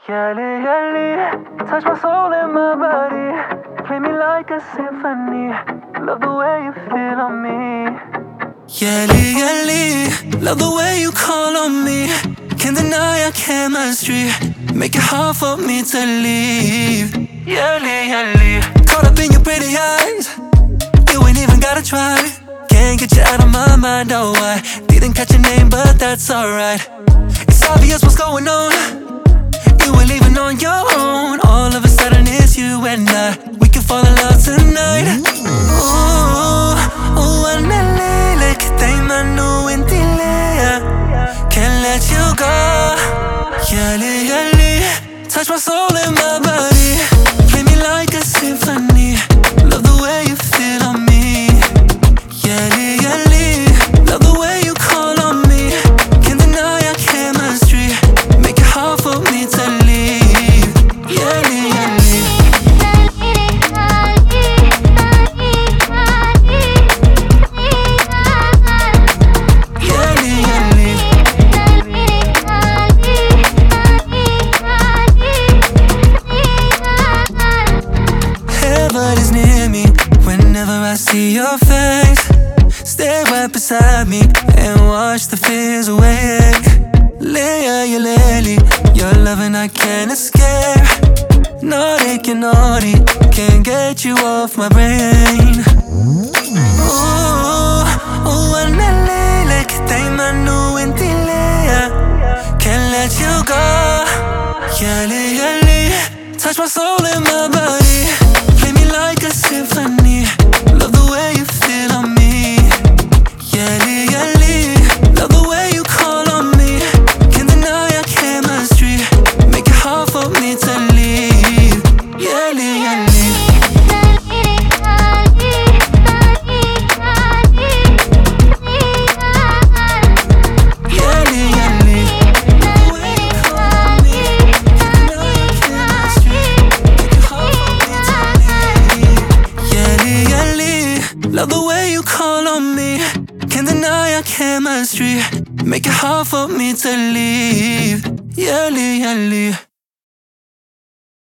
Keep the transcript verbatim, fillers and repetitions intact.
Yali, yali, touch my soul and my body. Play me like a symphony. Love the way you feel on me. Yali, yali, love the way you call on me. Can't deny our chemistry. Make it hard for me to leave. Yali, yali, caught up in your pretty eyes. You ain't even gotta try. Can't get you out of my mind, oh I didn't catch your name, but that's alright. It's obvious what's going on. You ain't leaving on your own. All of a sudden it's you and I. We can fall in love tonight. Ooh, ooh, anelele, kitay manu intilea. Can't let you go. Yali, yali, touch my soul and my body. Play me like a symphony. Love the way you feel on me. Yali, yali, love the way you call on me. Can't deny our chemistry. Make it hard for me to leave. Yali, yali. Yali, yali. Heaven is near me whenever I see your face. Stay right beside me and wash the fears away. Leia, you lily, your loving I can't escape. Naughty, you naughty, can't get you off my brain. Ooh, ooh, anelele, kitay manu intilea. Can't let you go. Yali, yali, touch my soul and my body. Play me like a symphony. Love the way you feel on me. Yali, yali, love the way you call on me. Can't deny our chemistry. Make it hard for me to leave. Yali, yali. Yali, yali, love the way you call on me. Can't deny our chemistry. Make it hard for me to leave. Yali, yali, love the way you call on me. Can't deny our chemistry. Make it hard for me to leave. Yali, yali.